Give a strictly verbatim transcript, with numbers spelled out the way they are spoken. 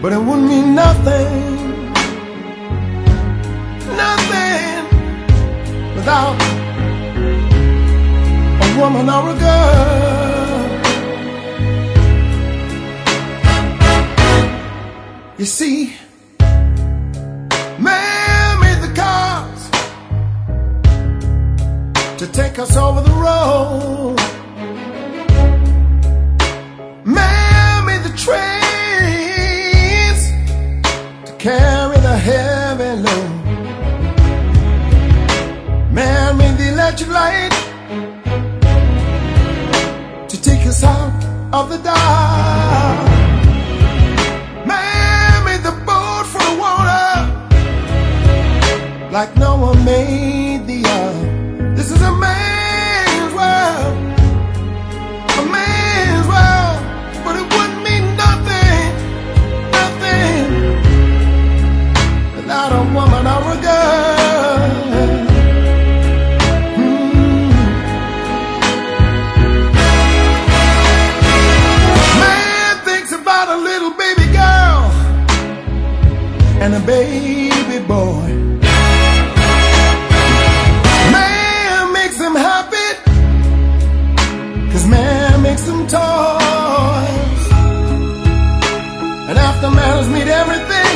but it wouldn't mean nothing, nothing without a woman or a girl. You see, man made the cars to take us over the road. Man made the trains to carry the heavy load. Man made the electric light to take us out of the dark. Man made the boat for the water like no one made the earth. This is a man's world, a man's world, but it wouldn't mean nothing, nothing without a woman or a girl. Mm. Man thinks about a little baby girl and a baby boy. Man makes them toys, and after man has made everything,